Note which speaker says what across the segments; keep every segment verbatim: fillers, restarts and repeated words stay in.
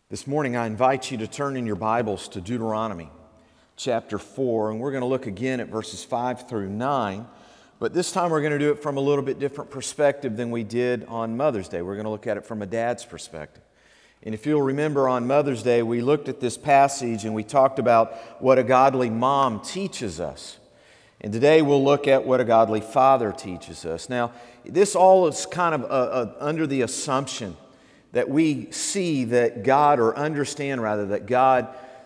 Speaker 1: This morning I invite you to turn in your Bibles to Deuteronomy chapter four, and we're going to look again at verses five through nine, but this time we're going to do it from a little bit different perspective than we did on Mother's Day. We're going to look at it from a dad's perspective. And if you'll remember, on Mother's Day we looked at this passage and we talked about what a godly mom teaches us. And today we'll look at what a godly father teaches us. Now, this all is kind of uh, uh, under the assumption that we see that God, or understand rather, that God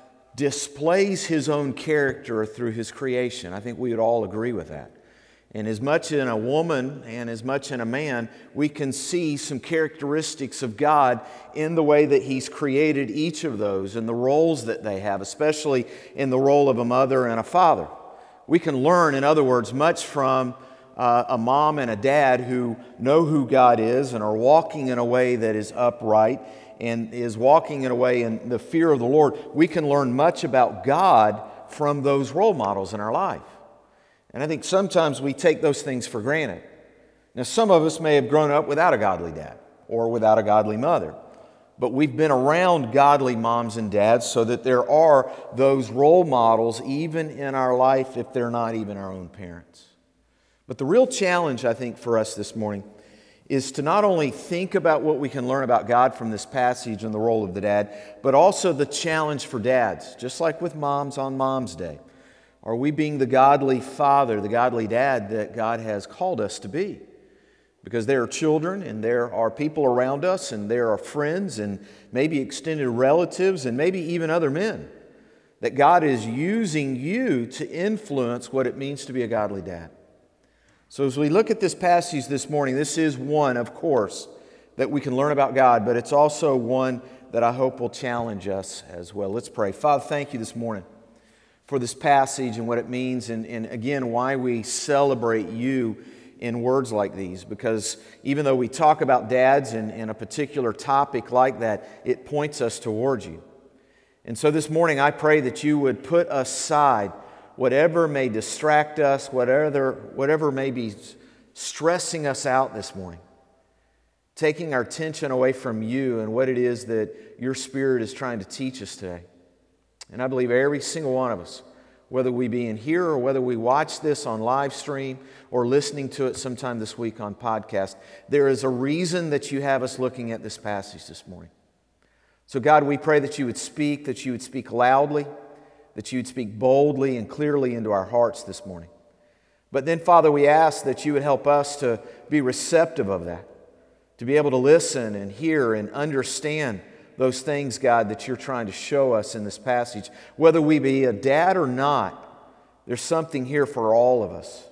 Speaker 1: displays His own character through His creation. I think we would all agree with that. And as much in a woman and as much in a man, we can see some characteristics of God in the way that He's created each of those and the roles that they have, especially in the role of a mother and a father. We can learn, in other words, much from Uh, a mom and a dad who know who God is and are walking in a way that is upright and is walking in a way in the fear of the Lord. We can learn much about God from those role models in our life. And I think sometimes we take those things for granted. Now, some of us may have grown up without a godly dad or without a godly mother, but we've been around godly moms and dads so that there are those role models even in our life if they're not even our own parents. But the real challenge, I think, for us this morning is to not only think about what we can learn about God from this passage and the role of the dad, but also the challenge for dads, just like with moms on Mom's Day. Are we being the godly father, the godly dad that God has called us to be? Because there are children and there are people around us and there are friends and maybe extended relatives and maybe even other men that God is using you to influence what it means to be a godly dad. So as we look at this passage this morning, this is one, of course, that we can learn about God, but it's also one that I hope will challenge us as well. Let's pray. Father, thank you this morning for this passage and what it means, and, and again, why we celebrate you in words like these. Because even though we talk about dads and, and a particular topic like that, it points us towards you. And so this morning, I pray that you would put aside whatever may distract us, whatever, whatever may be stressing us out this morning, taking our attention away from you and what it is that your Spirit is trying to teach us today. And I believe every single one of us, whether we be in here or whether we watch this on live stream or listening to it sometime this week on podcast, there is a reason that you have us looking at this passage this morning. So God, we pray that you would speak, that you would speak loudly, that you would speak boldly and clearly into our hearts this morning. But then, Father, we ask that you would help us to be receptive of that, to be able to listen and hear and understand those things, God, that you're trying to show us in this passage. Whether we be a dad or not, there's something here for all of us.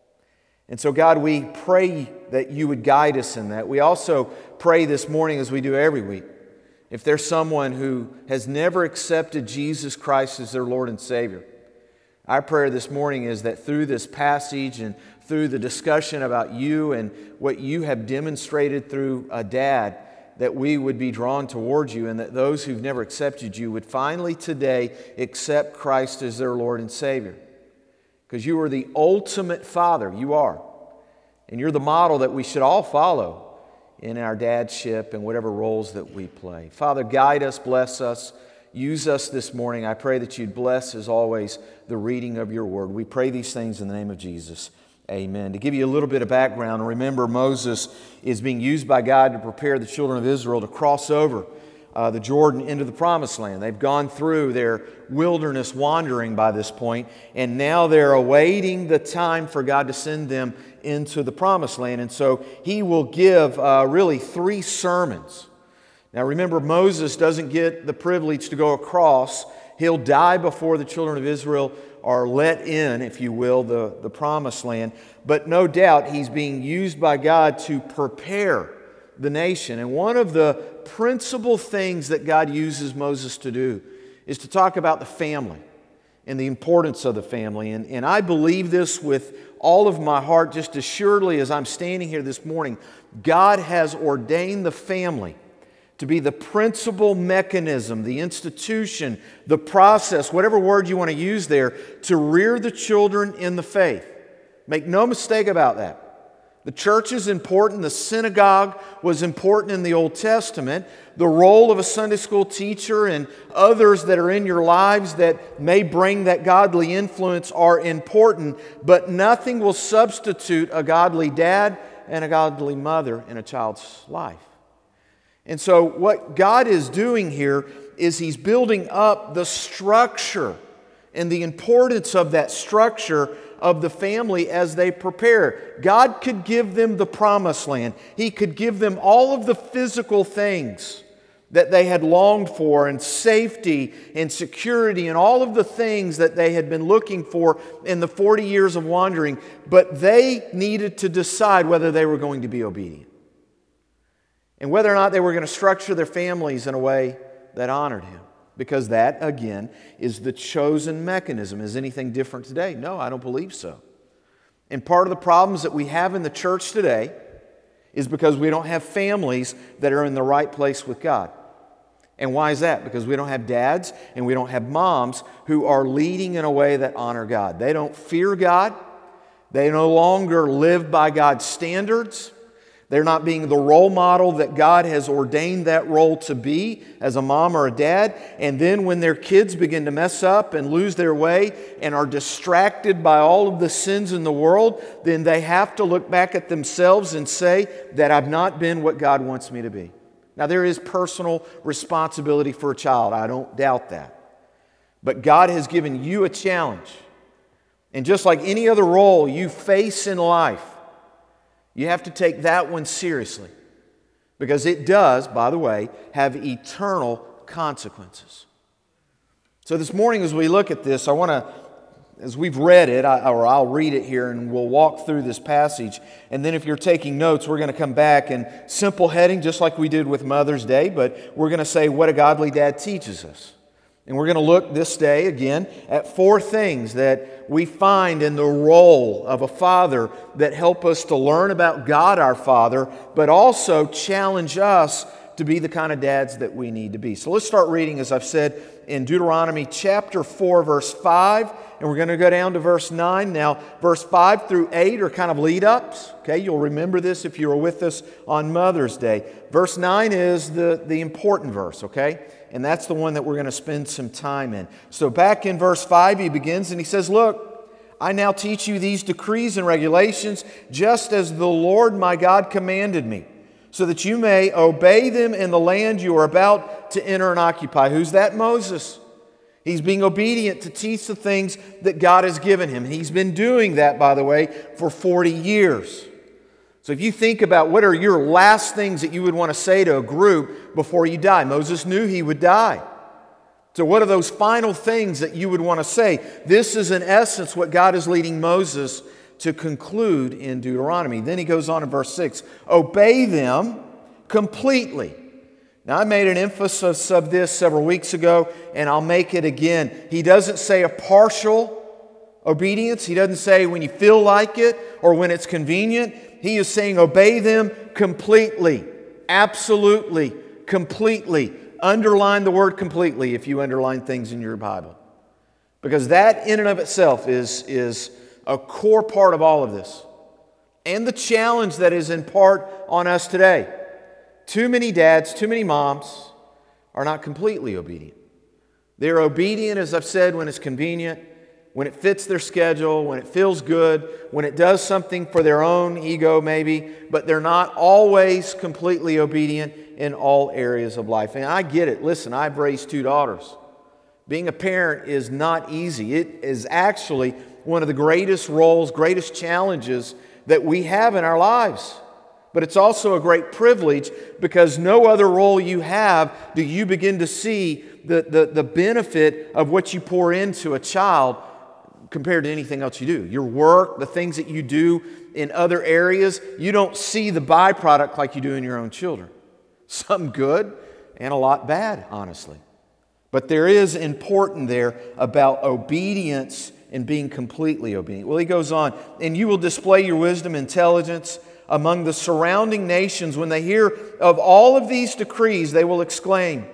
Speaker 1: And so, God, we pray that you would guide us in that. We also pray this morning, as we do every week, if there's someone who has never accepted Jesus Christ as their Lord and Savior, our prayer this morning is that through this passage and through the discussion about you and what you have demonstrated through a dad, that we would be drawn towards you, and that those who've never accepted you would finally today accept Christ as their Lord and Savior. Because you are the ultimate Father, you are. And you're the model that we should all follow in our dadship and whatever roles that we play. Father, guide us, bless us, use us this morning. I pray that you'd bless, as always, the reading of your word. We pray these things in the name of Jesus. Amen. To give you a little bit of background, remember Moses is being used by God to prepare the children of Israel to cross over uh, the Jordan into the Promised Land. They've gone through their wilderness wandering by this point, and now they're awaiting the time for God to send them into the Promised Land. And so He will give uh, really three sermons. Now remember, Moses doesn't get the privilege to go across. He'll die before the children of Israel are let in, if you will, the, the Promised Land. But no doubt he's being used by God to prepare the nation. And one of the principal things that God uses Moses to do is to talk about the family and the importance of the family. And, and I believe this with all of my heart, just as surely as I'm standing here this morning. God has ordained the family to be the principal mechanism, the institution, the process, whatever word you want to use there, to rear the children in the faith. Make no mistake about that. The church is important. The synagogue was important in the Old Testament. The role of a Sunday school teacher and others that are in your lives that may bring that godly influence are important, but nothing will substitute a godly dad and a godly mother in a child's life. And so what God is doing here is He's building up the structure and the importance of that structure of the family as they prepare. God could give them the promised land. He could give them all of the physical things that they had longed for, and safety and security and all of the things that they had been looking for in the forty years of wandering. But they needed to decide whether they were going to be obedient and whether or not they were going to structure their families in a way that honored Him. Because that, again, is the chosen mechanism. Is anything different today? No, I don't believe so. And part of the problems that we have in the church today is because we don't have families that are in the right place with God. And why is that? Because we don't have dads and we don't have moms who are leading in a way that honor God. They don't fear God. They no longer live by God's standards. They're not being the role model that God has ordained that role to be as a mom or a dad. And then when their kids begin to mess up and lose their way and are distracted by all of the sins in the world, then they have to look back at themselves and say that I've not been what God wants me to be. Now, there is personal responsibility for a child. I don't doubt that. But God has given you a challenge. And just like any other role you face in life, you have to take that one seriously. Because it does, by the way, have eternal consequences. So this morning as we look at this, I want to, as we've read it, I, or I'll read it here and we'll walk through this passage. And then if you're taking notes, we're going to come back and simple heading, just like we did with Mother's Day, but we're going to say what a godly dad teaches us. And we're going to look this day again at four things that we find in the role of a father that help us to learn about God our Father, but also challenge us to be the kind of dads that we need to be. So let's start reading, as I've said, in Deuteronomy chapter four, verse five, and we're going to go down to verse nine. Now, verse five through eight are kind of lead-ups. Okay, you'll remember this if you were with us on Mother's Day. Verse nine is the, the important verse, okay? And that's the one that we're going to spend some time in. So back in verse five, he begins and he says, "Look, I now teach you these decrees and regulations just as the Lord my God commanded me, so that you may obey them in the land you are about to enter and occupy." Who's that? Moses. He's being obedient to teach the things that God has given him. He's been doing that, by the way, for forty years. So if you think about what are your last things that you would want to say to a group before you die, Moses knew he would die. So what are those final things that you would want to say? This is in essence what God is leading Moses to conclude in Deuteronomy. Then he goes on in verse six, "Obey them completely." Now I made an emphasis of this several weeks ago, and I'll make it again. He doesn't say a partial obedience. He doesn't say when you feel like it or when it's convenient. He is saying obey them completely, absolutely, completely. Underline the word completely if you underline things in your Bible. Because that in and of itself is, is a core part of all of this. And the challenge that is in part on us today. Too many dads, too many moms are not completely obedient. They're obedient, as I've said, when it's convenient, when it fits their schedule, when it feels good, when it does something for their own ego maybe, but they're not always completely obedient in all areas of life. And I get it. Listen, I've raised two daughters. Being a parent is not easy. It is actually one of the greatest roles, greatest challenges that we have in our lives. But it's also a great privilege because no other role you have do you begin to see the, the, the benefit of what you pour into a child compared to anything else you do. Your work, the things that you do in other areas, you don't see the byproduct like you do in your own children. Some good and a lot bad, honestly. But there is important there about obedience and being completely obedient. Well, he goes on, "And you will display your wisdom and intelligence among the surrounding nations. When they hear of all of these decrees, they will exclaim,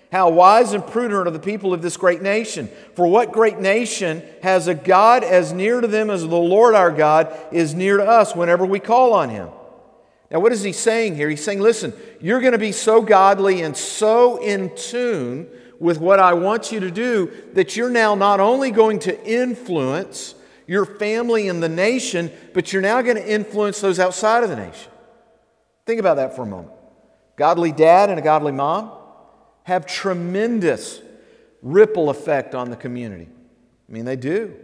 Speaker 1: How wise and prudent are the people of this great nation. For what great nation has a God as near to them as the Lord our God is near to us whenever we call on Him? Now, what is he saying here? He's saying, listen, you're going to be so godly and so in tune with what I want you to do that you're now not only going to influence your family and the nation, but you're now going to influence those outside of the nation. Think about that for a moment. Godly dad and a godly mom have tremendous ripple effect on the community. I mean, they do.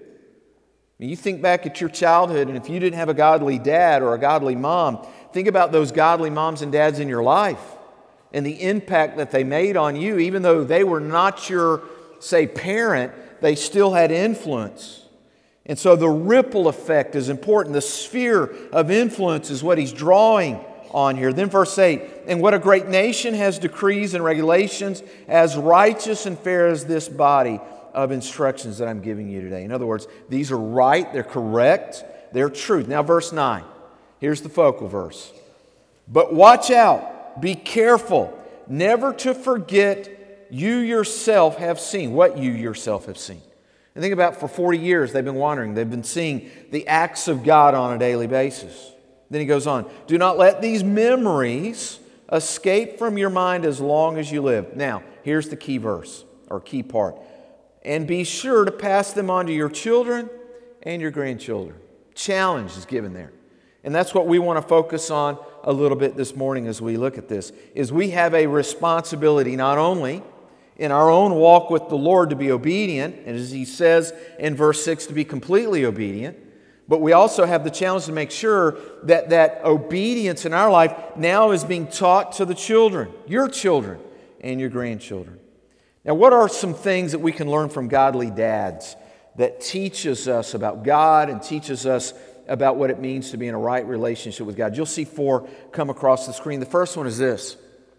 Speaker 1: I mean, you think back at your childhood, and if you didn't have a godly dad or a godly mom, think about those godly moms and dads in your life and the impact that they made on you. Even though they were not your, say, parent, they still had influence. And so the ripple effect is important. The sphere of influence is what he's drawing on here. Then verse eight, and what a great nation has decrees and regulations as righteous and fair as this body of instructions that I'm giving you today. In other words, these are right, they're correct, they're truth. Now verse nine, here's the focal verse. But watch out, be careful, never to forget you yourself have seen, what you yourself have seen. And think about for forty years they've been wandering, they've been seeing the acts of God on a daily basis. Then he goes on, do not let these memories escape from your mind as long as you live. Now, here's the key verse, or key part. And be sure to pass them on to your children and your grandchildren. Challenge is given there. And that's what we want to focus on a little bit this morning as we look at this, is we have a responsibility not only in our own walk with the Lord to be obedient, and as he says in verse six, to be completely obedient, but we also have the challenge to make sure that that obedience in our life now is being taught to the children, your children and your grandchildren. Now, what are some things that we can learn from godly dads that teaches us about God and teaches us about what it means to be in a right relationship with God? You'll see four come across the screen. The first one is this.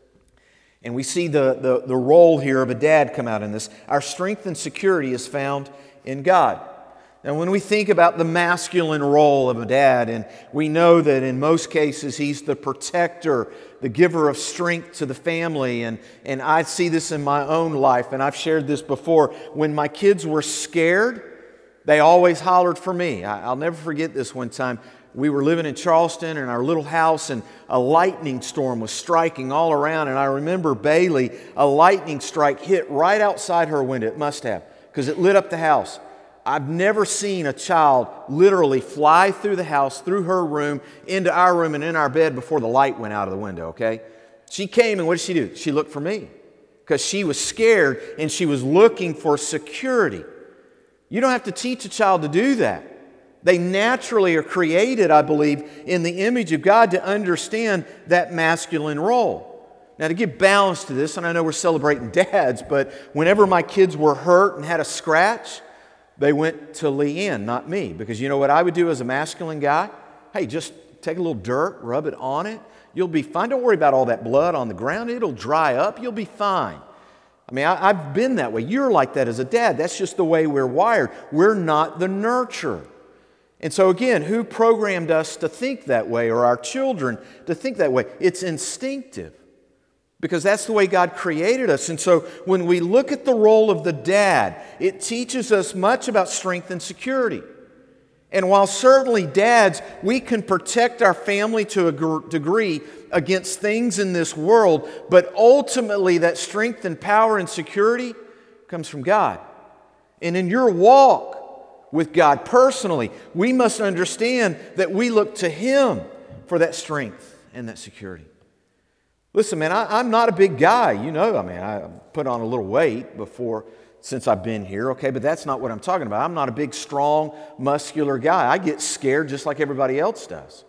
Speaker 1: And we see the, the, the role here of a dad come out in this. Our strength and security is found in God. Now, when we think about the masculine role of a dad, and we know that in most cases he's the protector, the giver of strength to the family, and, and I see this in my own life, and I've shared this before. When my kids were scared, they always hollered for me. I, I'll never forget this one time. We were living in Charleston in our little house, and a lightning storm was striking all around, and I remember Bailey, a lightning strike hit right outside her window. It must have, because it lit up the house. I've never seen a child literally fly through the house, through her room, into our room and in our bed before the light went out of the window, okay? She came, and what did she do? She looked for me because she was scared and she was looking for security. You don't have to teach a child to do that. They naturally are created, I believe, in the image of God to understand that masculine role. Now, to give balance to this, and I know we're celebrating dads, but whenever my kids were hurt and had a scratch, they went to Leanne, not me. Because you know what I would do as a masculine guy? Hey, just take a little dirt, rub it on it. You'll be fine. Don't worry about all that blood on the ground. It'll dry up. You'll be fine. I mean, I, I've been that way. You're like that as a dad. That's just the way we're wired. We're not the nurturer. And so again, who programmed us to think that way, or our children to think that way? It's instinctive. Because that's the way God created us. And so when we look at the role of the dad, it teaches us much about strength and security. And while certainly dads, we can protect our family to a degree against things in this world, but ultimately that strength and power and security comes from God. And in your walk with God personally, we must understand that we look to Him for that strength and that security. Listen, man, I, I'm not a big guy. You know, I mean, I put on a little weight before, since I've been here, okay? But that's not what I'm talking about. I'm not a big, strong, muscular guy. I get scared just like everybody else does.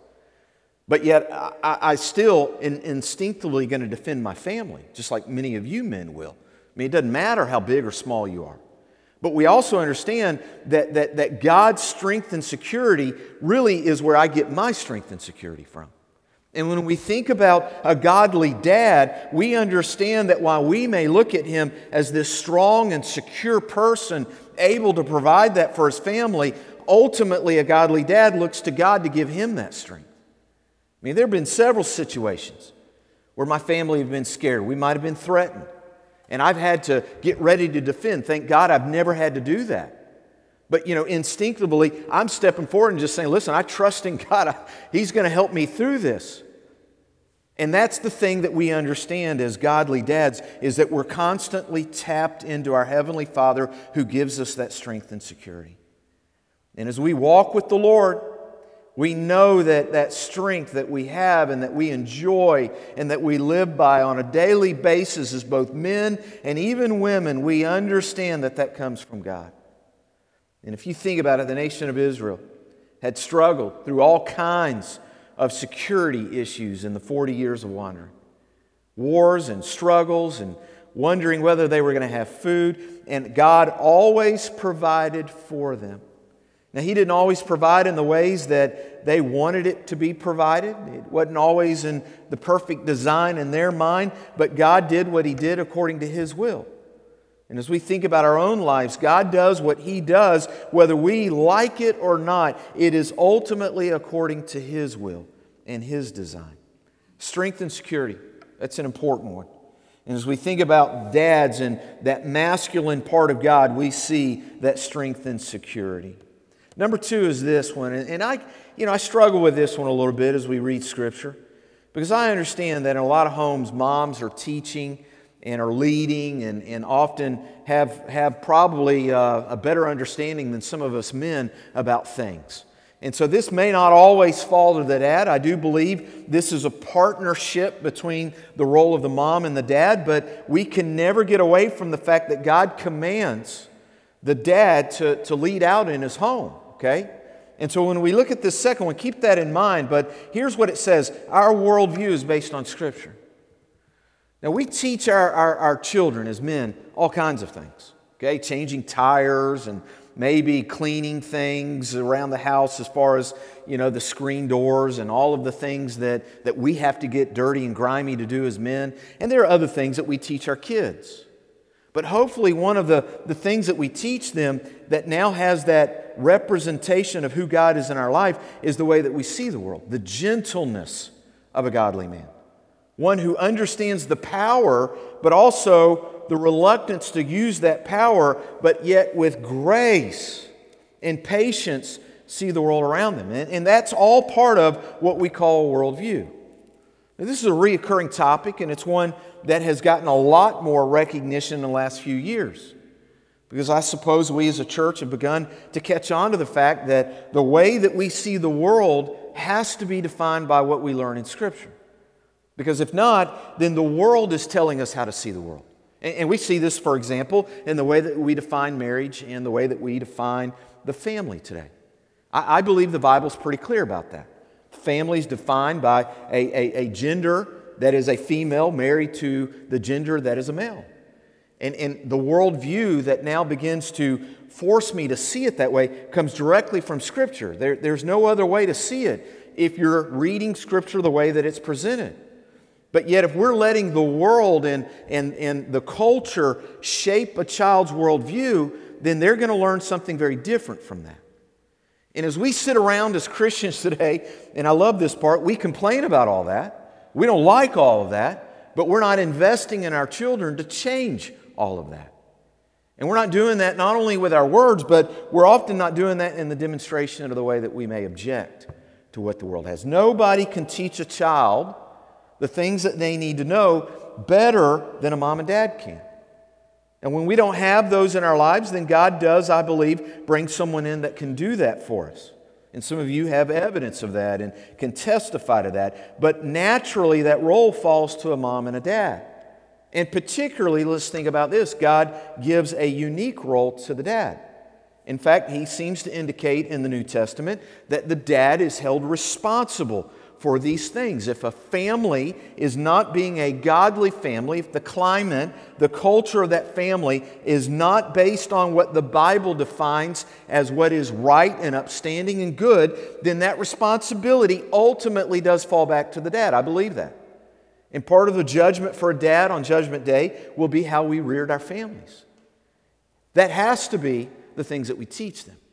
Speaker 1: But yet, I, I still in, instinctively going to defend my family, just like many of you men will. I mean, it doesn't matter how big or small you are. But we also understand that, that, that God's strength and security really is where I get my strength and security from. And when we think about a godly dad, we understand that while we may look at him as this strong and secure person able to provide that for his family, ultimately a godly dad looks to God to give him that strength. I mean, there have been several situations where my family have been scared. We might have been threatened. And I've had to get ready to defend. Thank God I've never had to do that. But, you know, instinctively, I'm stepping forward and just saying, listen, I trust in God. He's going to help me through this. And that's the thing that we understand as godly dads, is that we're constantly tapped into our Heavenly Father who gives us that strength and security. And as we walk with the Lord, we know that that strength that we have and that we enjoy and that we live by on a daily basis as both men and even women, we understand that that comes from God. And if you think about it, the nation of Israel had struggled through all kinds of security issues in the forty years of wandering. Wars and struggles and wondering whether they were going to have food. And God always provided for them. Now, He didn't always provide in the ways that they wanted it to be provided. It wasn't always in the perfect design in their mind, but God did what He did according to His will. And as we think about our own lives, God does what He does, whether we like it or not. It is ultimately according to His will and His design. Strength and security, that's an important one. And as we think about dads and that masculine part of God, we see that strength and security. Number two is this one, and I, you know, I struggle with this one a little bit as we read Scripture, because I understand that in a lot of homes, moms are teaching and are leading and, and often have, have probably uh, a better understanding than some of us men about things. And so this may not always fall to the dad. I do believe this is a partnership between the role of the mom and the dad, but we can never get away from the fact that God commands the dad to, to lead out in his home, okay? And so when we look at this second one, keep that in mind, but here's what it says. Our worldview is based on Scripture. Now, we teach our, our, our children as men all kinds of things, okay? Changing tires and maybe cleaning things around the house as far as, you know, the screen doors and all of the things that, that we have to get dirty and grimy to do as men. And there are other things that we teach our kids. But hopefully one of the, the things that we teach them that now has that representation of who God is in our life is the way that we see the world, the gentleness of a godly man. One who understands the power, but also the reluctance to use that power, but yet with grace and patience see the world around them. And, and that's all part of what we call a worldview. Now, this is a reoccurring topic, and it's one that has gotten a lot more recognition in the last few years. Because I suppose we as a church have begun to catch on to the fact that the way that we see the world has to be defined by what we learn in Scripture. Because if not, then the world is telling us how to see the world. And we see this, for example, in the way that we define marriage and the way that we define the family today. I believe the Bible's pretty clear about that. Family is defined by a, a, a gender that is a female married to the gender that is a male. And, and the worldview that now begins to force me to see it that way comes directly from Scripture. There, there's no other way to see it if you're reading Scripture the way that it's presented. But yet if we're letting the world and, and, and the culture shape a child's worldview, then they're going to learn something very different from that. And as we sit around as Christians today, and I love this part, we complain about all that. We don't like all of that, but we're not investing in our children to change all of that. And we're not doing that not only with our words, but we're often not doing that in the demonstration of the way that we may object to what the world has. Nobody can teach a child the things that they need to know better than a mom and dad can. And when we don't have those in our lives, then God does, I believe, bring someone in that can do that for us. And some of you have evidence of that and can testify to that. But naturally, that role falls to a mom and a dad. And particularly, let's think about this. God gives a unique role to the dad. In fact, He seems to indicate in the New Testament that the dad is held responsible for these things. If a family is not being a godly family, if the climate, the culture of that family is not based on what the Bible defines as what is right and upstanding and good, then that responsibility ultimately does fall back to the dad. I believe that. And part of the judgment for a dad on Judgment Day will be how we reared our families. That has to be the things that we teach them.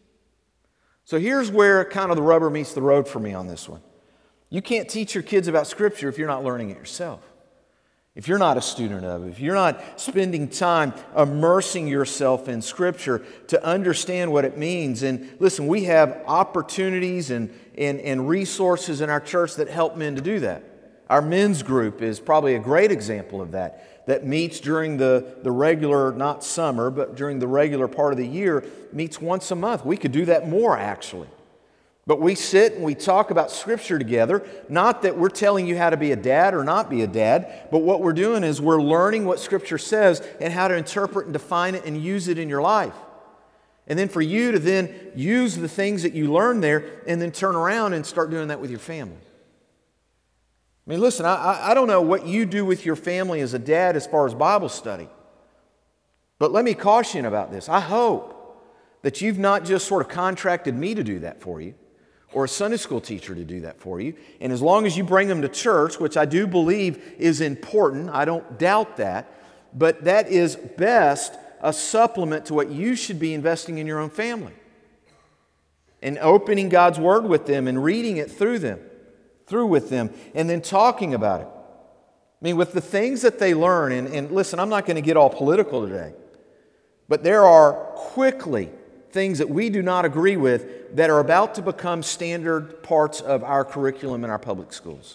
Speaker 1: So here's where kind of the rubber meets the road for me on this one. You can't teach your kids about Scripture if you're not learning it yourself. if you're not a student of it, if you're not spending time immersing yourself in Scripture to understand what it means. And listen, we have opportunities and, and, and resources in our church that help men to do that. Our men's group is probably a great example of that, that meets during the, the regular, not summer, but during the regular part of the year, meets once a month. We could do that more, actually. But we sit and we talk about Scripture together, not that we're telling you how to be a dad or not be a dad, but what we're doing is we're learning what Scripture says and how to interpret and define it and use it in your life. And then for you to then use the things that you learn there and then turn around and start doing that with your family. I mean, listen, I, I don't know what you do with your family as a dad as far as Bible study, but let me caution you about this. I hope that you've not just sort of contracted me to do that for you, or a Sunday school teacher to do that for you. And as long as you bring them to church, which I do believe is important, I don't doubt that, but that is best a supplement to what you should be investing in your own family. And opening God's Word with them and reading it through them, through with them, and then talking about it. I mean, with the things that they learn, and, and listen, I'm not going to get all political today, but there are quickly things that we do not agree with that are about to become standard parts of our curriculum in our public schools.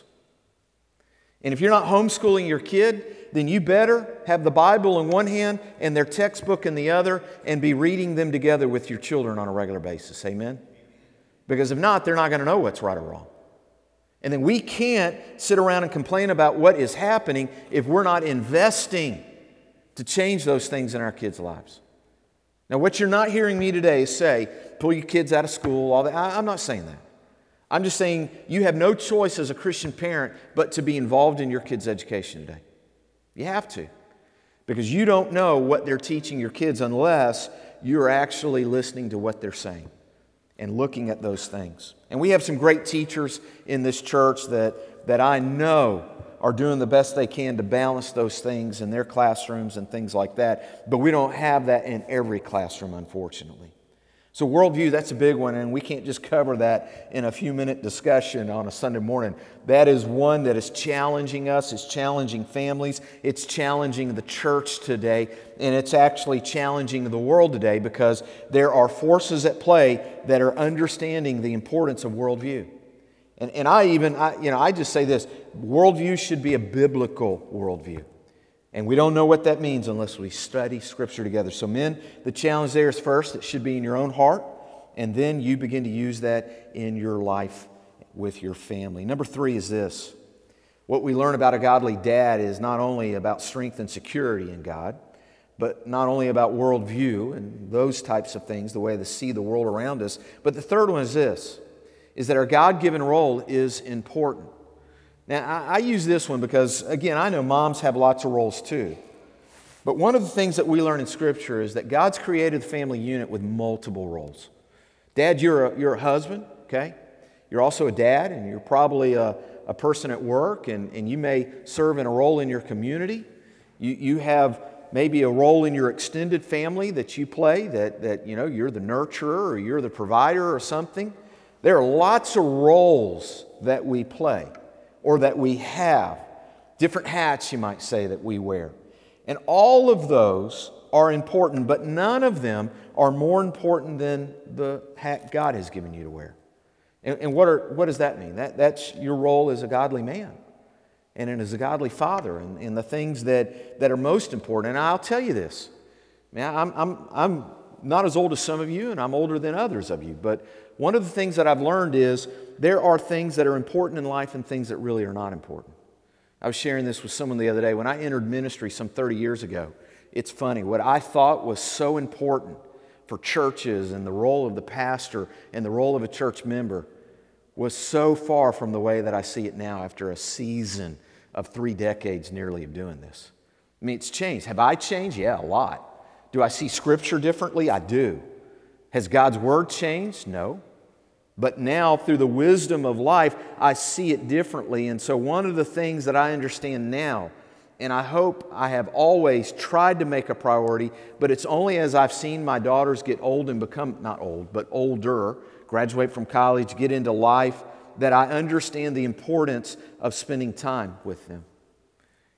Speaker 1: And if you're not homeschooling your kid, then you better have the Bible in one hand and their textbook in the other and be reading them together with your children on a regular basis. Amen? Because if not, they're not going to know what's right or wrong. And then we can't sit around and complain about what is happening if we're not investing to change those things in our kids' lives. Now, what you're not hearing me today is say, pull your kids out of school, all that. I, I'm not saying that. I'm just saying you have no choice as a Christian parent but to be involved in your kids' education today. You have to. Because you don't know what they're teaching your kids unless you're actually listening to what they're saying and looking at those things. And we have some great teachers in this church that, that I know are doing the best they can to balance those things in their classrooms and things like that. But we don't have that in every classroom, unfortunately. So worldview, that's a big one, and we can't just cover that in a few minute discussion on a Sunday morning. That is one that is challenging us, it's challenging families, it's challenging the church today, and it's actually challenging the world today because there are forces at play that are understanding the importance of worldview. And, and I even, I, you know, I just say this, worldview should be a biblical worldview. And we don't know what that means unless we study Scripture together. So men, the challenge there is first, it should be in your own heart, and then you begin to use that in your life with your family. Number three is this. What we learn about a godly dad is not only about strength and security in God, but not only about worldview and those types of things, the way to see the world around us, but the third one is this, is that our God-given role is important. Now, I, I use this one because, again, I know moms have lots of roles too. But one of the things that we learn in Scripture is that God's created the family unit with multiple roles. Dad, you're a, you're a husband, okay? You're also a dad, and you're probably a, a person at work, and, and you may serve in a role in your community. You, you have maybe a role in your extended family that you play, that, that you know, you're the nurturer or you're the provider or something. There are lots of roles that we play or that we have, different hats, you might say, that we wear. And all of those are important, but none of them are more important than the hat God has given you to wear. And, and what, are, what does that mean? That, that's your role as a godly man and as a godly father and, and the things that, that are most important. And I'll tell you this, man, I'm, I'm, I'm not as old as some of you, and I'm older than others of you, but one of the things that I've learned is there are things that are important in life and things that really are not important. I was sharing this with someone the other day. When I entered ministry some thirty years ago, it's funny, what I thought was so important for churches and the role of the pastor and the role of a church member was so far from the way that I see it now after a season of three decades nearly of doing this. I mean, it's changed. Have I changed? Yeah, a lot. Do I see Scripture differently? I do. Has God's Word changed? No. But now, through the wisdom of life, I see it differently. And so one of the things that I understand now, and I hope I have always tried to make a priority, but it's only as I've seen my daughters get old and become, not old, but older, graduate from college, get into life, that I understand the importance of spending time with them.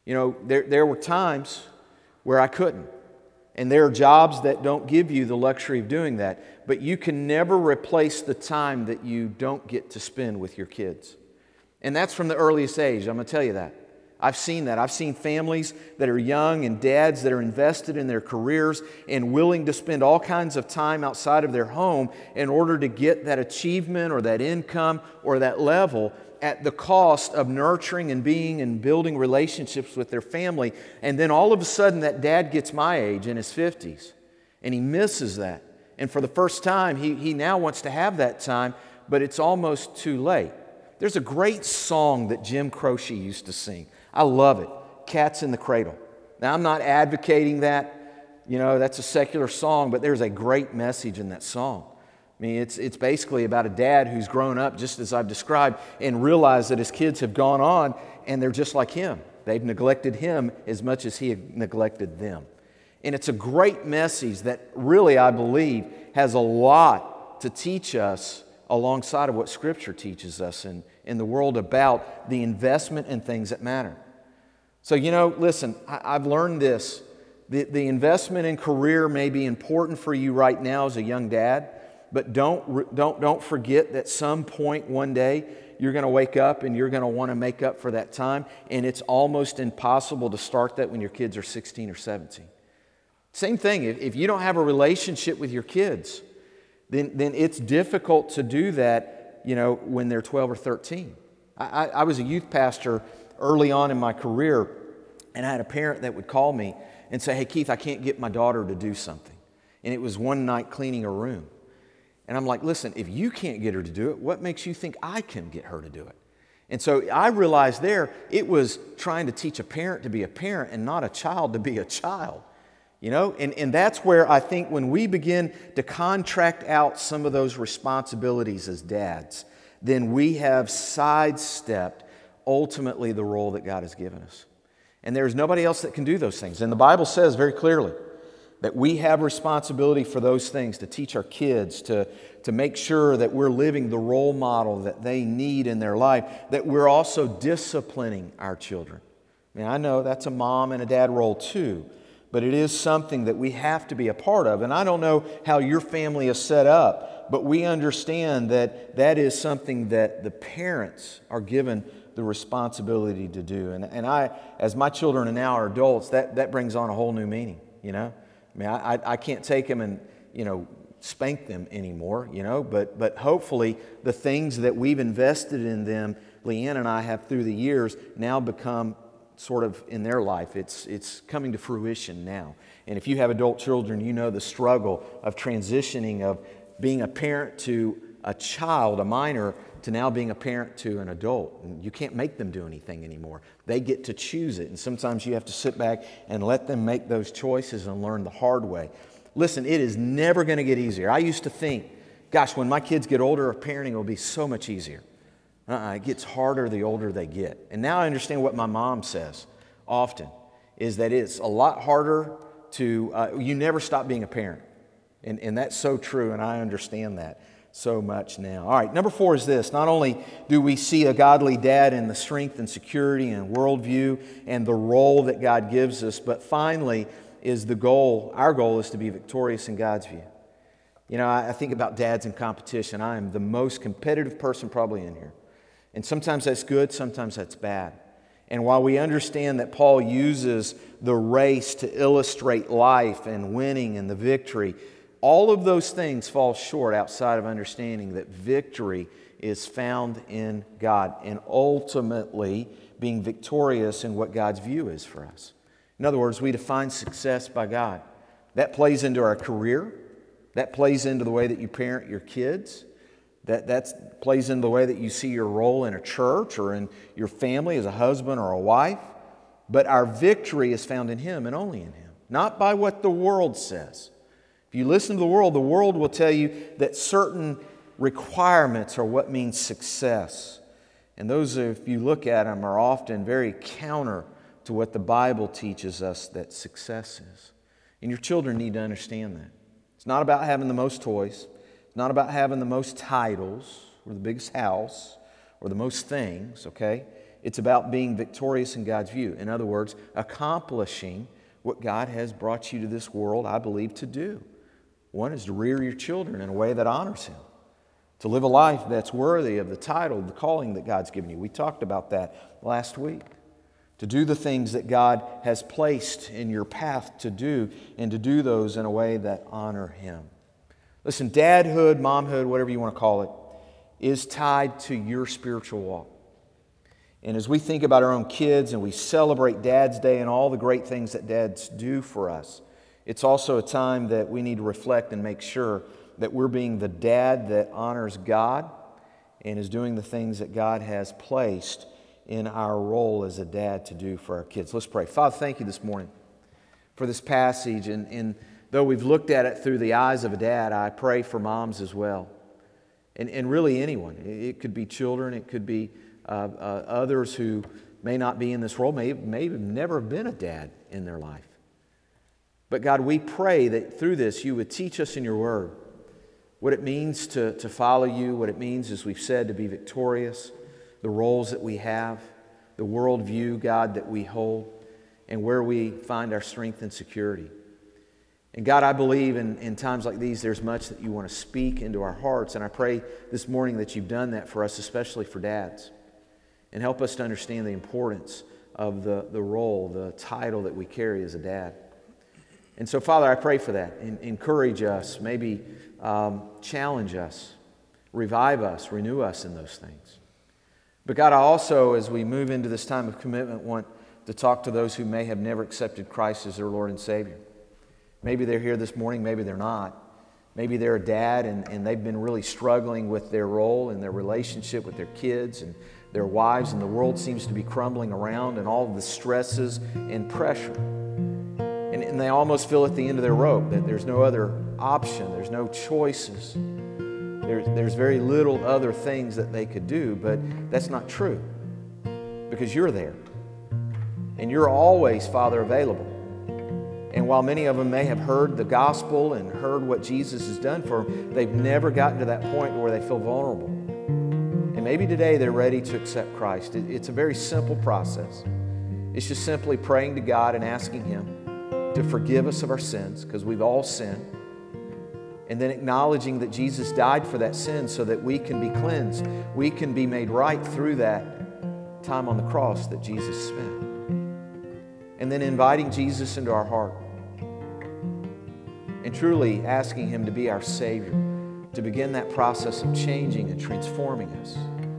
Speaker 1: You know, there, there were times where I couldn't. And there are jobs that don't give you the luxury of doing that. But you can never replace the time that you don't get to spend with your kids. And that's from the earliest age, I'm going to tell you that. I've seen that. I've seen families that are young and dads that are invested in their careers and willing to spend all kinds of time outside of their home in order to get that achievement or that income or that level at the cost of nurturing and being and building relationships with their family. And then all of a sudden that dad gets my age in his fifties and he misses that. And for the first time, he, he now wants to have that time, but it's almost too late. There's a great song that Jim Croce used to sing. I love it, Cats in the Cradle. Now, I'm not advocating that. You know, that's a secular song, but there's a great message in that song. I mean, it's, it's basically about a dad who's grown up, just as I've described, and realized that his kids have gone on and they're just like him. They've neglected him as much as he had neglected them. And it's a great message that really, I believe, has a lot to teach us alongside of what Scripture teaches us in, in the world about the investment in things that matter. So, you know, listen, I, I've learned this. The, the investment in career may be important for you right now as a young dad, but don't, don't, don't forget that some point one day you're going to wake up and you're going to want to make up for that time, and it's almost impossible to start that when your kids are sixteen or seventeen. Same thing, if, if you don't have a relationship with your kids, then, then it's difficult to do that, you know, when they're twelve or thirteen. I, I, I was a youth pastor early on in my career, and I had a parent that would call me and say, "Hey, Keith, I can't get my daughter to do something." And it was one night cleaning a room. And I'm like, listen, if you can't get her to do it, what makes you think I can get her to do it? And so I realized there, it was trying to teach a parent to be a parent and not a child to be a child. You know, and, and that's where I think when we begin to contract out some of those responsibilities as dads, then we have sidestepped ultimately the role that God has given us. And there's nobody else that can do those things. And the Bible says very clearly that we have responsibility for those things, to teach our kids, to, to make sure that we're living the role model that they need in their life, that we're also disciplining our children. I mean, I know that's a mom and a dad role too, but it is something that we have to be a part of. And I don't know how your family is set up, but we understand that that is something that the parents are given the responsibility to do. And, and I, as my children now are adults, that, that brings on a whole new meaning, you know? I mean, I, I can't take them and, you know, spank them anymore, you know, but, but hopefully the things that we've invested in them, Leanne and I have through the years, now become sort of in their life. It's, it's coming to fruition now. And if you have adult children, you know the struggle of transitioning of being a parent to a child, a minor, to now being a parent to an adult. And you can't make them do anything anymore. They get to choose it. And sometimes you have to sit back and let them make those choices and learn the hard way. Listen, it is never going to get easier. I used to think, gosh, when my kids get older, parenting will be so much easier. Uh-uh, it gets harder the older they get. And now I understand what my mom says often, is that it's a lot harder to, uh, you never stop being a parent. And, and that's so true, and I understand that so much now. All right, number four is this. Not only do we see a godly dad in the strength and security and worldview and the role that God gives us, but finally is the goal, our goal is to be victorious in God's view. You know, I, I think about dads in competition. I am the most competitive person probably in here. And sometimes that's good, sometimes that's bad. And while we understand that Paul uses the race to illustrate life and winning and the victory, all of those things fall short outside of understanding that victory is found in God and ultimately being victorious in what God's view is for us. In other words, we define success by God. That plays into our career. That plays into the way that you parent your kids. That that plays into the way that you see your role in a church or in your family as a husband or a wife. But our victory is found in Him and only in Him, not by what the world says. If you listen to the world, the world will tell you that certain requirements are what means success. And those, if you look at them, are often very counter to what the Bible teaches us that success is. And your children need to understand that. It's not about having the most toys. It's not about having the most titles or the biggest house or the most things, okay? It's about being victorious in God's view. In other words, accomplishing what God has brought you to this world, I believe, to do. One is to rear your children in a way that honors Him, to live a life that's worthy of the title, the calling that God's given you. We talked about that last week. To do the things that God has placed in your path to do, and to do those in a way that honor Him. Listen, dadhood, momhood, whatever you want to call it, is tied to your spiritual walk. And as we think about our own kids and we celebrate Dad's Day and all the great things that dads do for us, it's also a time that we need to reflect and make sure that we're being the dad that honors God and is doing the things that God has placed in our role as a dad to do for our kids. Let's pray. Father, thank you this morning for this passage. And, and though we've looked at it through the eyes of a dad, I pray for moms as well. And, and really anyone. It could be children, it could be Uh, uh, others who may not be in this role, may, may never have been a dad in their life. But God, we pray that through this you would teach us in your word what it means to, to follow you, what it means, as we've said, to be victorious, the roles that we have, the worldview, God, that we hold, and where we find our strength and security. And God, I believe in, in times like these, there's much that you want to speak into our hearts, and I pray this morning that you've done that for us, especially for dads. And help us to understand the importance of the, the role, the title that we carry as a dad. And so, Father, I pray for that. En- encourage us, maybe um, challenge us, revive us, renew us in those things. But God, I also, as we move into this time of commitment, want to talk to those who may have never accepted Christ as their Lord and Savior. Maybe they're here this morning, maybe they're not. Maybe they're a dad and, and they've been really struggling with their role and their relationship with their kids and their wives, and the world seems to be crumbling around and all of the stresses and pressure. And, and they almost feel at the end of their rope that there's no other option, there's no choices. There's, there's very little other things that they could do, but that's not true because you're there. And you're always, Father, available. And while many of them may have heard the gospel and heard what Jesus has done for them, they've never gotten to that point where they feel vulnerable. And maybe today they're ready to accept Christ. It's a very simple process. It's just simply praying to God and asking Him to forgive us of our sins, because we've all sinned. And then acknowledging that Jesus died for that sin so that we can be cleansed. We can be made right through that time on the cross that Jesus spent. And then inviting Jesus into our heart. And truly asking Him to be our Savior, to begin that process of changing and transforming us.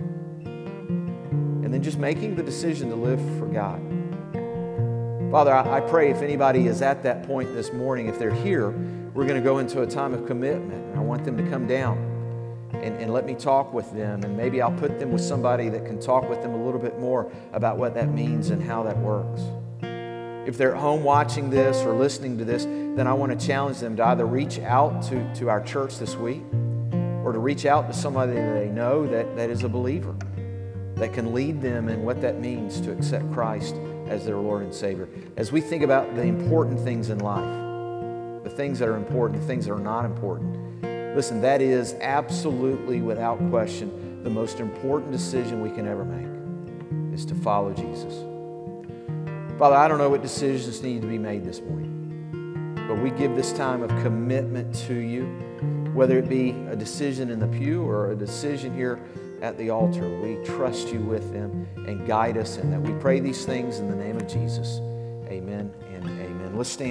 Speaker 1: And then just making the decision to live for God. Father, I pray if anybody is at that point this morning, if they're here, we're going to go into a time of commitment. And I want them to come down and, and let me talk with them. And maybe I'll put them with somebody that can talk with them a little bit more about what that means and how that works. If they're at home watching this or listening to this, then I want to challenge them to either reach out to, to our church this week or to reach out to somebody that they know that, that is a believer, that can lead them in what that means to accept Christ as their Lord and Savior. As we think about the important things in life, the things that are important, the things that are not important, listen, that is absolutely, without question, the most important decision we can ever make, is to follow Jesus. Father, I don't know what decisions need to be made this morning, but we give this time of commitment to you, whether it be a decision in the pew or a decision here at the altar. We trust you with them and guide us in that. We pray these things in the name of Jesus. Amen and amen. Let's stand.